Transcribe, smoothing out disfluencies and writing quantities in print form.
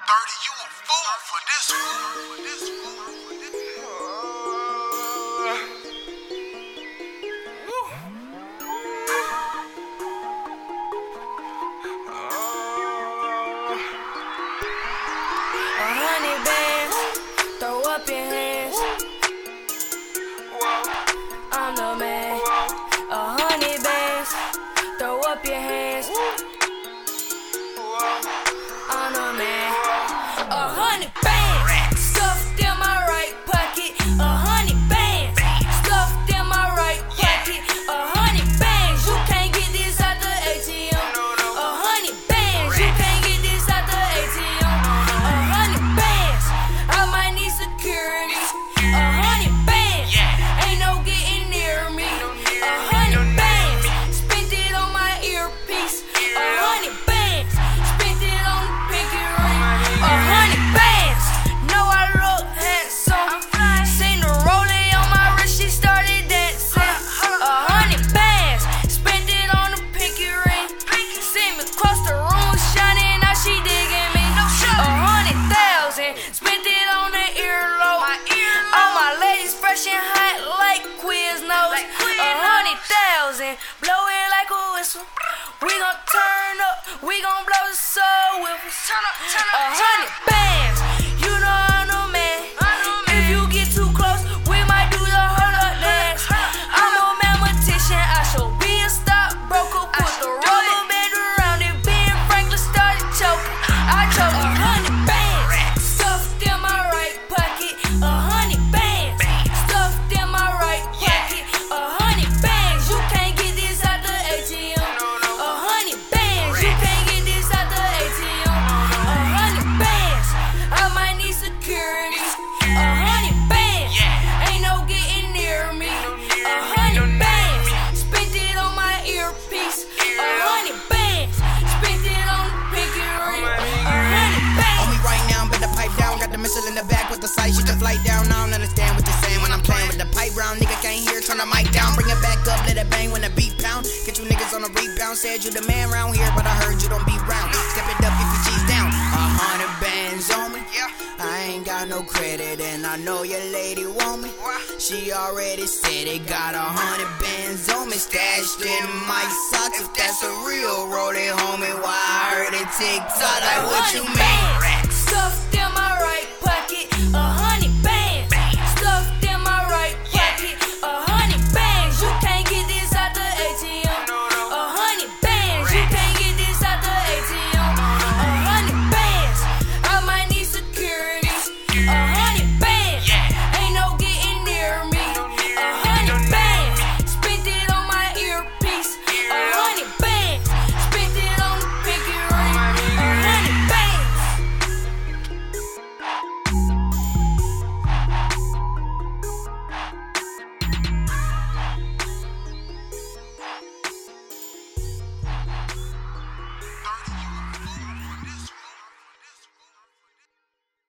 30, you a fool for this one. Throw up your hands. I'm the man. 100 bands. Throw up your hands. I'm the man. 100 bands. Stuffed in my right pocket. 100 bands. Stuffed in my right pocket. 100 bands. You can't get this out the ATM. 100 bands. You can't get this out the ATM. 100 bands. I might need security. 100 bands. Ain't no getting near me. 100 bands. Spent it on my earpiece. 100 bands. Spent it on the pinky ring. 100 bands. Know I look handsome. Seen the rollie on my wrist, she started dancing. 100 bands. Spent it on the pinky ring. See me across the room shining, now she digging me. 100,000. Spent it on the earlobe. All my ladies fresh and hot like Quiznos. 100,000. Blow it like a whistle. We gon' turn up. We gon' blow the soul with us. 100 bands. You know I'm the man. If you get too close, we might do the hold up dance. I'm a mathematician. I should be a stockbroker. Put the rubber band around it. Ben Franklin started choking. I choked 100 bands. Stuffed in my right pocket. 100 bands. Stuffed in my right pocket. 100 bands. You can't get this out the ATM. 100 bands. You can't get this out the ATM. 100 bands. I might need security. 100 bands. Ain't no getting near me. 100 bands. Spent it on my earpiece. 100 bands. Spent it on the pinky ring. 100 bands. On me right now, but the pipe down. Got the missile in the back with the sight. Shoot the flight down. I don't understand what you're saying when I'm playing with the pipe round. Nigga can't hear, turn the mic down. Bring it back up, let it bang when the beat pound. Get you niggas on the rebound. Said you the man round here, but I heard you don't be round. Step it up if you cheese down. 100 bands on me. I ain't got no credit, and I know your lady want me. She already said it. Got 100 bands on me, stashed in my socks. If that's a real rollie, homie, why I heard it tick tock? Like what you mean?